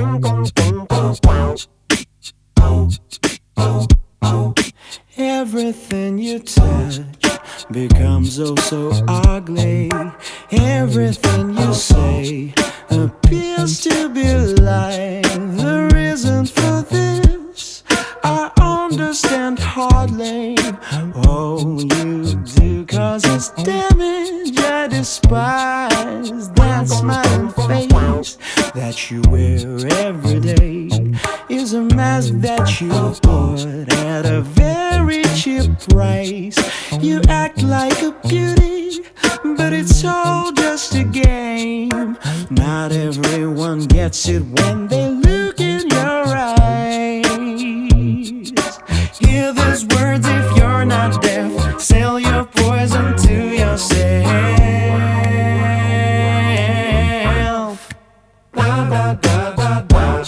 Everything you touch becomes oh so ugly. Everything you say appears to be a lie. The reason for this I understand hardly. Oh, you do cause it's damage. I despise that smiling face that you wear every day. Is a mask that you bought at a very cheap price. You act like a beauty, but it's all just a game. Not everyone gets it when they look in your eyes. Hear these words if you're not deaf. Sell your poison to yourself. Da, da, da, da, da.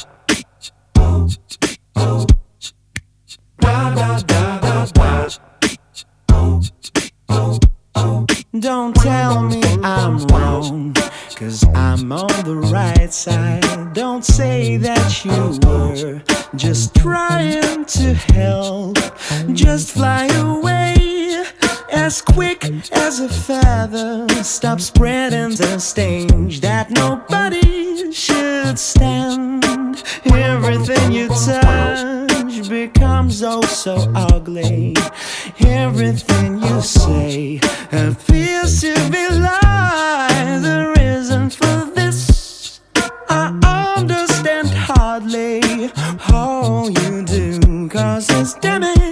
Don't tell me I'm wrong, cause I'm on the right side. Don't say that you were just trying to help. Just fly away as quick as a feather. Stop spreading the stage that nobody should stand. Everything you touch becomes oh so ugly. Everything you say appears to be lie. The reason for this I understand hardly. Oh, you do cause it's damage.